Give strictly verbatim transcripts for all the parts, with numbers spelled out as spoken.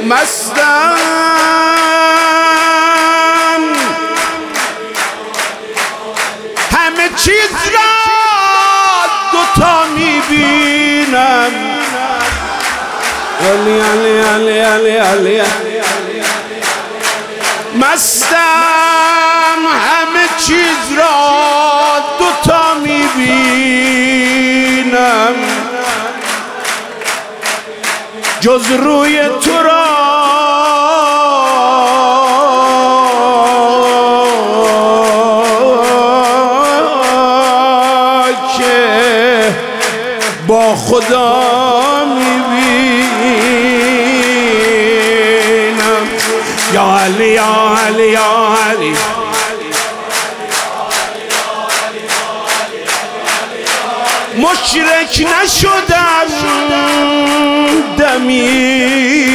مستم همه چیز را دوتا میبینم. علی علی علی علی علی مستم همه چیز را دوتا میبینم جز روی تو را که با خدا میبینم. یا علی یا علی یا علی مشرک نشدم دمی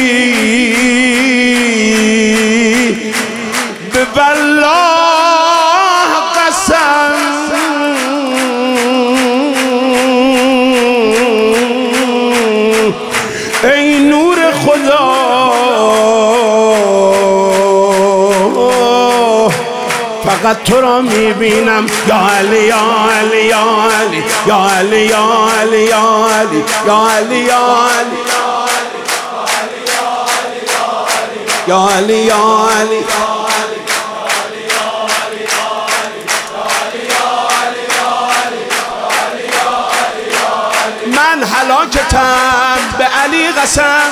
به والله قسم ای نور خدا فقط تو را میبینم. یا علی یا علی یا علی یا علی یا علی یا علی یا علی یا علی یا علی یا علی من هلاکتم به علی قسم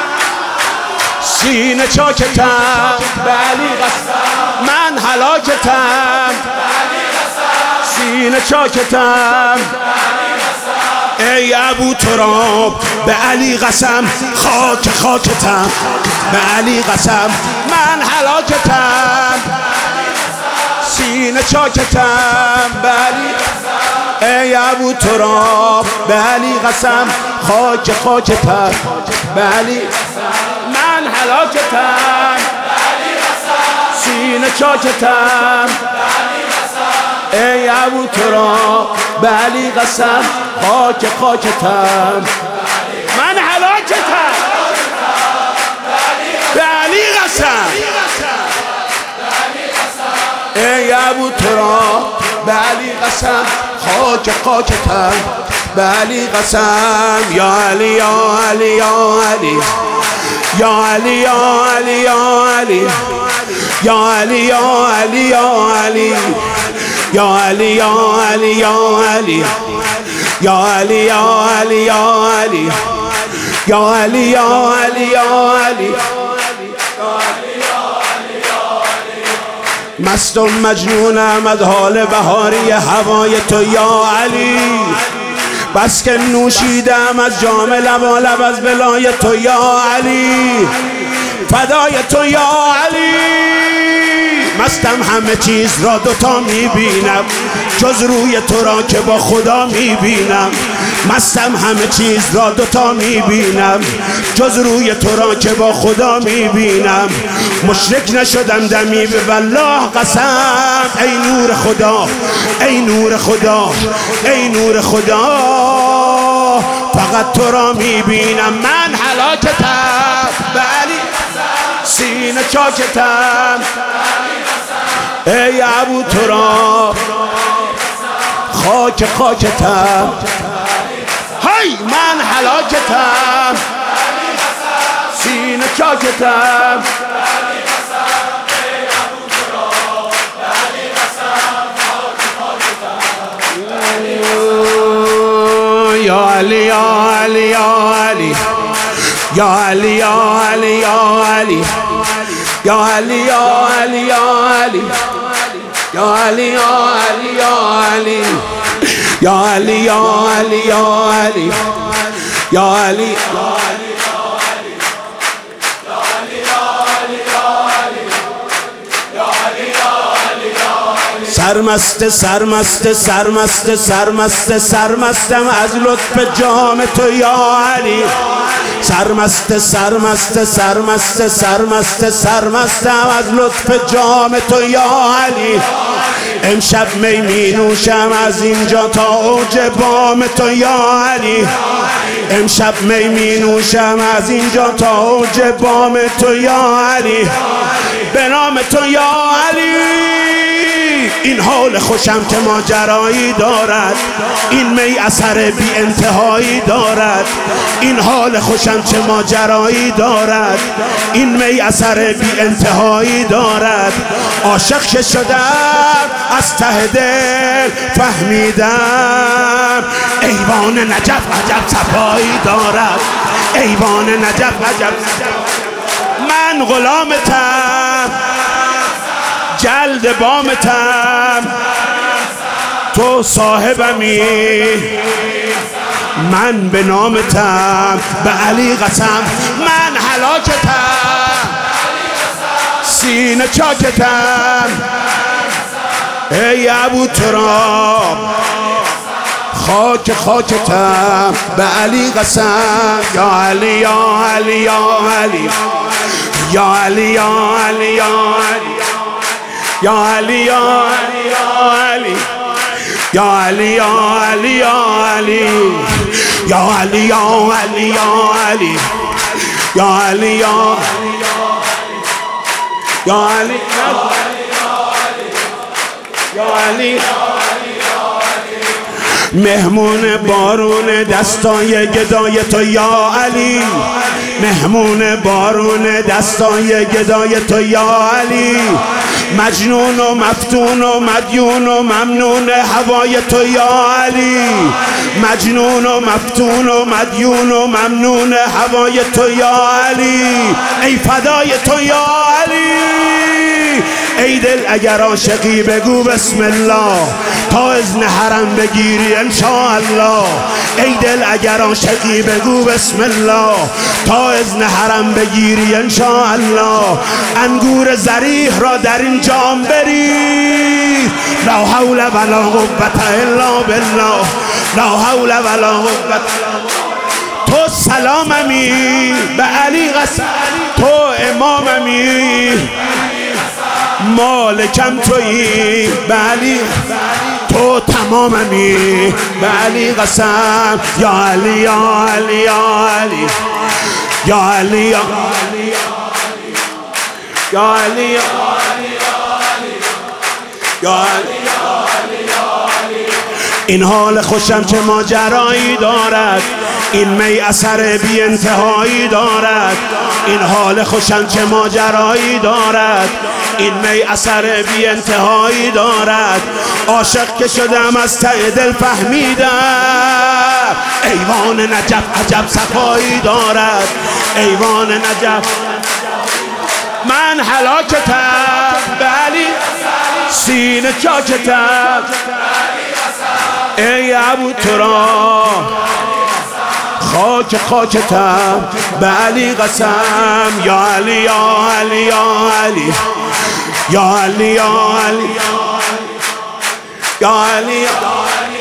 سینه چاکتم به علی قسم من هلاکتم سینه چاکتم ای ابو تراب به علی قسم خاک خاکتم به علی قسم من هلاکتم سینه چاکتم به علی ای ابو تراب به علی قسم خاک خاکتم به علی من هلاکتم سینه چاکتم ای ابو تراب به علی قسم خاک خاکتم من هلاکتم به علی قسم ای ابو تراب به علی قسم خاک خاکتم به علی قسم. یا علی یا علی یا علی یا علی یا علی یا علی یا علی یا علی یا علی یا علی یا علی یا علی یا علی یا علی یا علی یا علی یا علی یا علی مست و مجنونم از حال بهاری هوای تو یا علی بس که نوشیدم از جام لبالب از بلای تو یا علی فدای تو یا علی مستم همه چیز را دوتا میبینم جز روی تو را که با خدا میبینم مستم همه چیز را دوتا میبینم جز روی تو را که با خدا میبینم مشرک نشدم دمی به والله قسم ای نور خدا ای نور خدا ای نور خدا فقط تو را میبینم. من هلاکتم به علی سینه چاکتم ای ابو تراب خاک خاکتم های من هلاکتم سینه چاکتم یا علی یا علی یا علی یا علی یا علی یا علی یا علی یا علی یا علی یا علی یا علی یا علی یا علی یا علی یا علی یا علی سرمست سرمست سرمست سرمست سرمستم از لطف جام تو یا علی سرمست سرمست سرمست سرمست سرمستم از لطف جام تو یا علی امشب می می نوشم از اینجا تا اوج بام تو یا علی امشب می می نوشم از اینجا تا اوج بام تو یا علی، به نام تو یا علی. این حال خوشم که ماجرایی دارد، این می اثر بی انتهایی دارد. این حال خوشم چه ماجرایی دارد، این می اثر بی انتهایی دارد. عاشق که شدم از ته دل فهمیدم، ایوان نجف عجب صفایی دارد، ایوان نجف عجب. من غلامتم، جلد بامتم، تو صاحبمی، من به نامتم، به علی قسم. من هلاکتم، سینه چاکتم، ای ابو تراب خاک خاکتم، به علی قسم. یا علی یا علی یا علی یا علی یا علی یا علی یا علی یا علی یا علی یا علی یا علی یا علی یا علی یا علی یا یا علی یا علی. مهمون بارون دستای گدای تو یا علی، مهمون بارون دستای گدای تو یا علی. مجنون و مفتون و مدیون و ممنون هوای تو یا علی، مجنون و مفتون و مدیون و ممنون هوای تو یا علی. ای فدای تو یا علی، ای دل اگر عاشقی بگو بسم الله، تا اذن حرم بگیری انشاءالله. ای دل اگر عاشقی بگو بسم الله، تا اذن حرم بگیری انشاءالله. انگور زریح را در این جام بری، لا حول ولا قوة الا بالله، لا حول ولا قوة. تو سلاممی، به علی قسم، تو اماممی، مالکم تویی، به علی تو تماممی، به علی قسم. یا علی یا علی یا علی یا علی یا علی یا علی. این حال خوشم چه ماجرایی دارد، این می اثر بی انتهایی دارد. این حال خوشم چه ماجرایی دارد، این می اثر بی انتهایی دارد. عاشق که شدم از ته دل فهمیدم، ایوان نجف عجب صفایی دارد، ایوان نجف. من هلاکتم، به علی سینه چاکتم، ای ابو تراب خاک خاکتم، به علی قسم. یا علی یا علی یا علی یا علی یا علی یا علی یا علی.